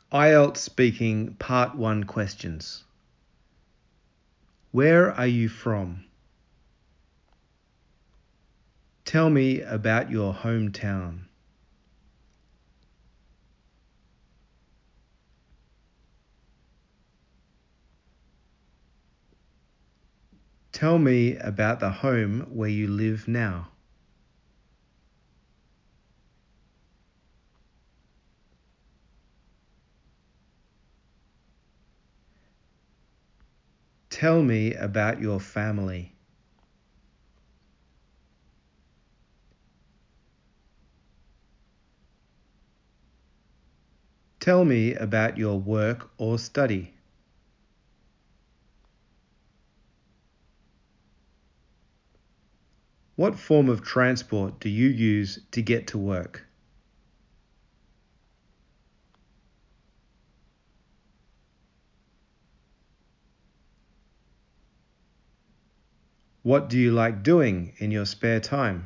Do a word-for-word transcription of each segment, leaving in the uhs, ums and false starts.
I E L T S Speaking Part one Questions. Where are you from? Tell me about your hometown. Tell me about the home where you live now. Tell me about your family. Tell me about your work or study. What form of transport do you use to get to work? What do you like doing in your spare time?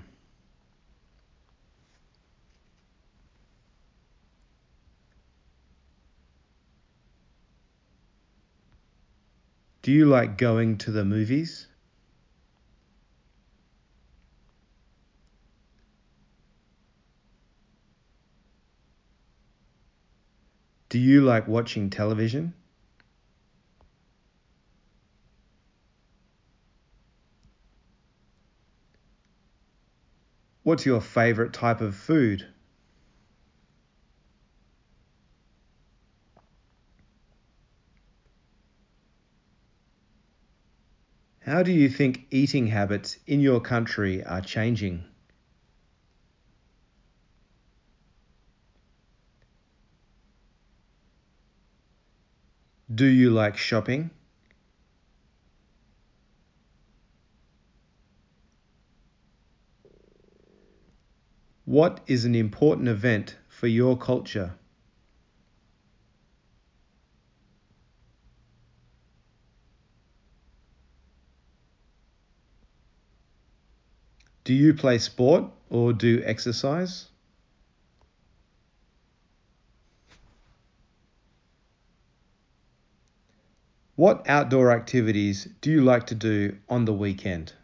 Do you like going to the movies? Do you like watching television? What's your favorite type of food? How do you think eating habits in your country are changing? Do you like shopping? What is an important event for your culture? Do you play sport or do exercise? What outdoor activities do you like to do on the weekend?